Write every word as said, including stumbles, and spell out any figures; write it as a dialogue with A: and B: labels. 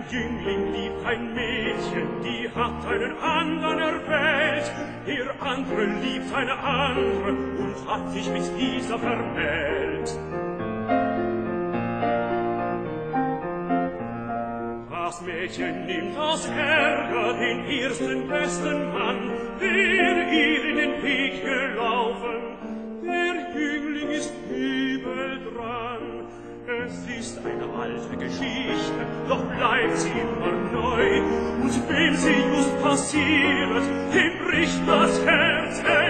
A: Jüngling liebt ein Mädchen, die hat einen andern erwählt. Der andere liebt eine andere und hat sich mit dieser vermählt. Das Mädchen nimmt aus Ärger den ersten besten Mann, der ihr in den Weg gelaufen. Der Jüngling ist übel dran. Es ist eine alte Geschichte, doch bleibt sie immer neu. Und wem sie just passiert, dem bricht das Herz.